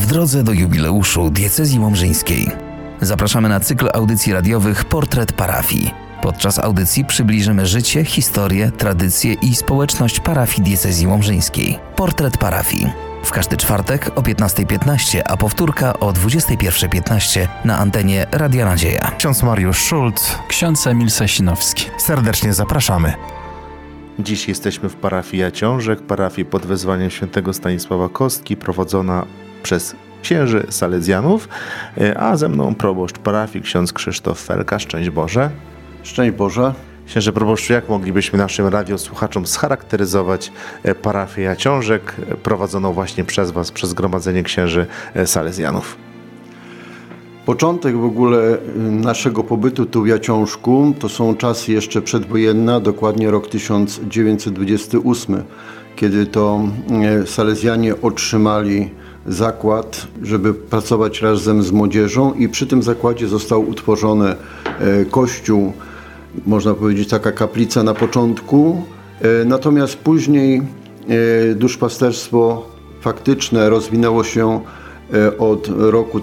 drodze do jubileuszu diecezji łomżyńskiej. Zapraszamy na cykl audycji radiowych Portret Parafii. Podczas audycji przybliżymy życie, historię, tradycje i społeczność parafii diecezji łomżyńskiej. Portret Parafii. W każdy czwartek o 15:15, a powtórka o 21:15 na antenie Radia Nadzieja. Ksiądz Mariusz Szulc, ksiądz Emil Sasinowski. Serdecznie zapraszamy. Dziś jesteśmy w parafii Jaciążek, parafii pod wezwaniem świętego Stanisława Kostki, prowadzona przez księży salezjanów, a ze mną proboszcz parafii, ksiądz Krzysztof Felka. Szczęść Boże. Szczęść Boże. Księże proboszczu, jak moglibyśmy naszym radiosłuchaczom scharakteryzować parafię Jaciążek, prowadzoną właśnie przez Was, przez Zgromadzenie Księży Salezjanów? Początek w ogóle naszego pobytu tu w Jaciążku to są czasy jeszcze przedwojenne, dokładnie rok 1928, kiedy to salezjanie otrzymali zakład, żeby pracować razem z młodzieżą, i przy tym zakładzie został utworzony kościół, można powiedzieć taka kaplica na początku, natomiast później duszpasterstwo faktyczne rozwinęło się od roku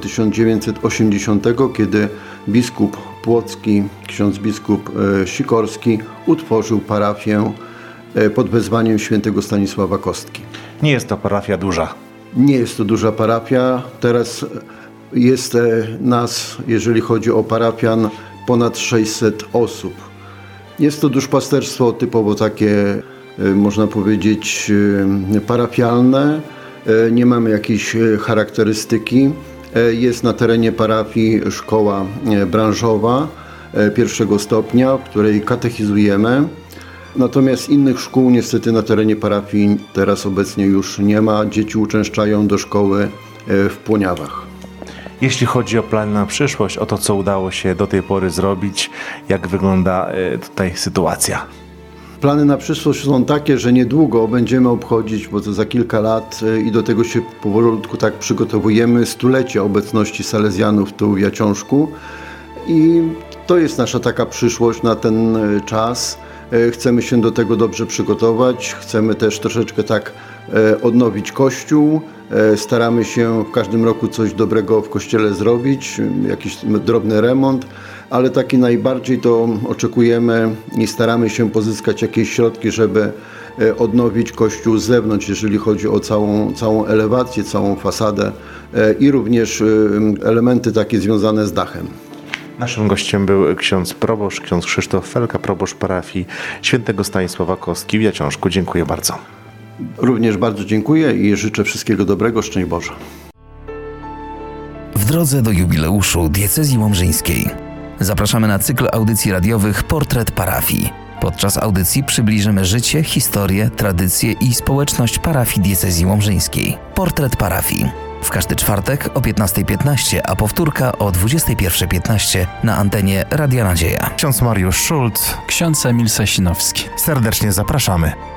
1980, kiedy biskup płocki, ksiądz biskup Sikorski utworzył parafię pod wezwaniem świętego Stanisława Kostki. Nie jest to parafia duża. Nie jest to duża parafia. Teraz jest nas, jeżeli chodzi o parafian, ponad 600 osób. Jest to duszpasterstwo typowo takie, można powiedzieć, parafialne. Nie mamy jakiejś charakterystyki. Jest na terenie parafii szkoła branżowa pierwszego stopnia, w której katechizujemy. Natomiast innych szkół niestety na terenie parafii teraz obecnie już nie ma. Dzieci uczęszczają do szkoły w Płoniawach. Jeśli chodzi o plany na przyszłość, o to, co udało się do tej pory zrobić, jak wygląda tutaj sytuacja? Plany na przyszłość są takie, że niedługo będziemy obchodzić, bo to za kilka lat, i do tego się powolutku tak przygotowujemy, 100-lecie obecności salezjanów tu w Jaciążku. I to jest nasza taka przyszłość na ten czas. Chcemy się do tego dobrze przygotować, chcemy też troszeczkę tak odnowić Kościół. Staramy się w każdym roku coś dobrego w Kościele zrobić, jakiś drobny remont, ale taki najbardziej to oczekujemy i staramy się pozyskać jakieś środki, żeby odnowić Kościół z zewnątrz, jeżeli chodzi o całą elewację, całą fasadę i również elementy takie związane z dachem. Naszym gościem był ksiądz proboszcz, ksiądz Krzysztof Felka, proboszcz parafii świętego Stanisława Kostki w Jaciążku. Dziękuję bardzo. Również bardzo dziękuję i życzę wszystkiego dobrego. Szczęść Boże. W drodze do jubileuszu diecezji łomżyńskiej. Zapraszamy na cykl audycji radiowych Portret Parafii. Podczas audycji przybliżymy życie, historię, tradycje i społeczność parafii diecezji łomżyńskiej. Portret Parafii. W każdy czwartek o 15:15, a powtórka o 21:15 na antenie Radia Nadzieja. Ksiądz Mariusz Szulc, Ksiądz Emil Sasinowski. serdecznie zapraszamy.